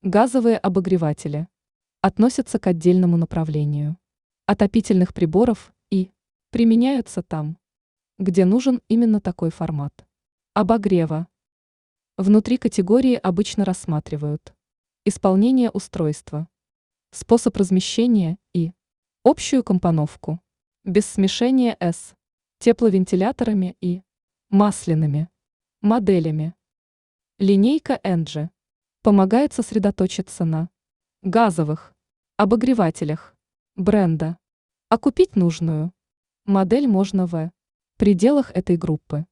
Газовые обогреватели относятся к отдельному направлению отопительных приборов и применяются там, где нужен именно такой формат обогрева. Внутри категории обычно рассматривают исполнение устройства, способ размещения и общую компоновку, без смешения с тепловентиляторами и масляными моделями. Линейка Engie помогает сосредоточиться на газовых обогревателях бренда, а купить нужную модель можно в пределах этой группы.